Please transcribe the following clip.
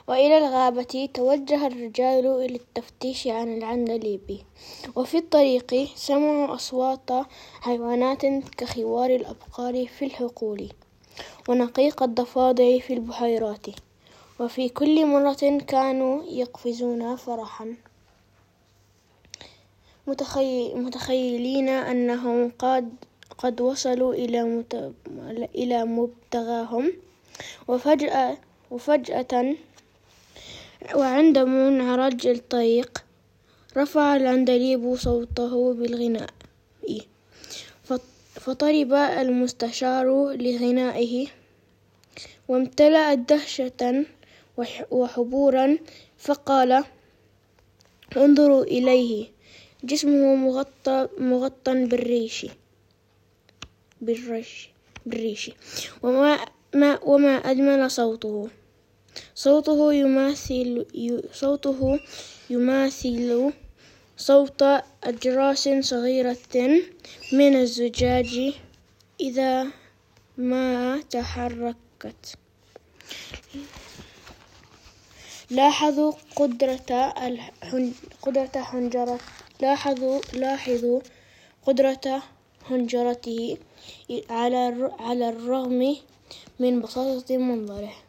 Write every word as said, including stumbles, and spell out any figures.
وإلى الغابة توجه الرجال إلى التفتيش عن العندليب. وفي الطريق سمعوا أصوات حيوانات كخوار الأبقار في الحقول ونقيق الضفادع في البحيرات. وفي كل مرة كانوا يقفزون فرحا متخيلين أنهم قد قد وصلوا إلى إلى مبتغاهم. وفجأة وفجأة وعند منعرج الطريق رفع العندليب صوته بالغناء، فطرب المستشار لغنائه وامتلأ دهشة وحبورا، فقال: انظروا إليه، جسمه مغطى مغطى بالريش بالريش بالريش وما ما وما أجمل صوته صوته يماثل صوته يماثل صوت أجراس صغيرة من الزجاج إذا ما تحركت. لاحظوا قدرة قدرة حنجرة لاحظوا لاحظوا قدرة حنجرته على على الرغم من بساطة منظره.